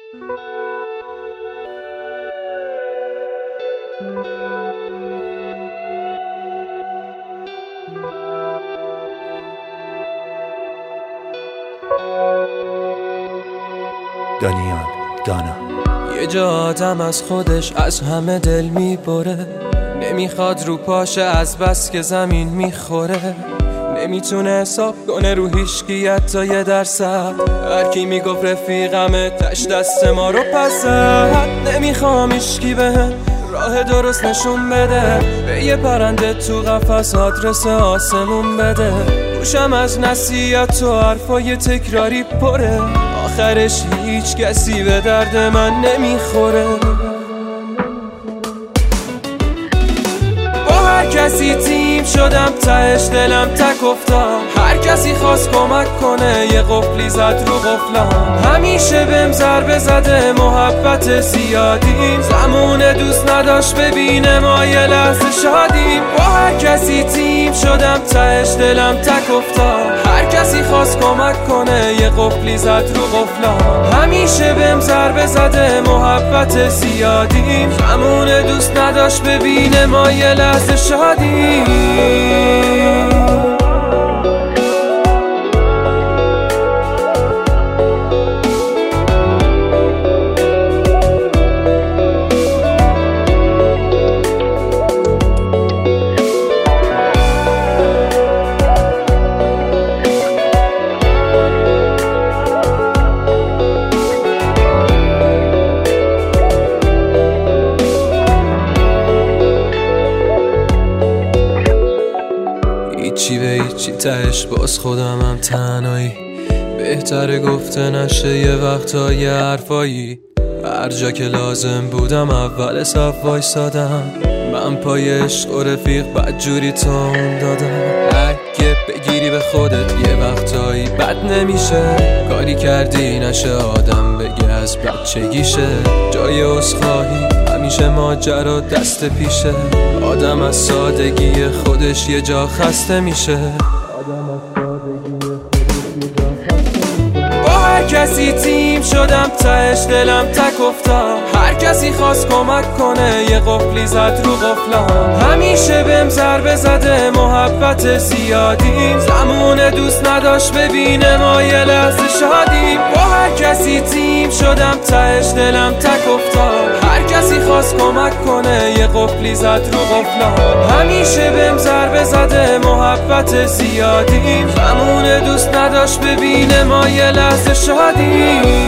دانیال دانا. یه جا آدم از خودش از همه دل میبره، نمیخواد رو پاشه از بس که زمین میخوره، نمیتونه حساب کنه رو هیچکی حتی 1%. هرکی میگفت رفیقمه تش دست ما رو پسد، نمیخوام هیچکی بهم راه درست نشون بده، به یه پرنده تو قفس آدرس آسمون بده. گوشم از نصیحت و حرفای تکراری پره، آخرش هیچ کسی به درد من نمیخوره. با هر کسی تیم شدم تهش دلم تک افتاد، هر کسی خواست کمک کنه یه قفلی زد رو قفلم. همیشه بهم ضربه زده محبت زیادیم، زمان دوست نداشت ببینه ما یه لحظه شادیم. با هر کسی تیم شدم تهش دلم تک افتاد، هر کسی خواست کمک کنه یه قفلی زد رو قفلم. همیشه بهم ضربه زده محبت زیادیم، زمان دوست نداشت ببینه ما یه لحظه شادیم. هیچی به هیچی تهش باز خودمم تنهایی، بهتره گفته نشه یه وقتا یه حرفایی. هر جا که لازم بودم اول صف وایسادم، من پای عشق و رفیق بدجوری تون دادم. اگه بگیری به خودت یه وقتایی بد نمیشه، کاری کردی نشه آدم بگه از بچگیشه. جای عذرخواهی همیشه ماجرا دست پیشه، آدم از سادگی خودش یه جا خسته میشه. با هر کسی تیم شدم تهش دلم تک افتاد، هر کسی خواست کمک کنه یه قفلی زد رو قفلم. همیشه بهم ضربه زده محبت زیادیم، زمان دوست نداشت ببینه ما یه لحظه شادیم. با هر کسی تیم شدم تهش دلم تک افتاد، هر کسی خواست کمک کنه یه قفلی زد رو قفلم. همیشه بهم ضربه زده محبت زیادیم، زمان دوست نداشت ببینه ما یه لحظه شادیم.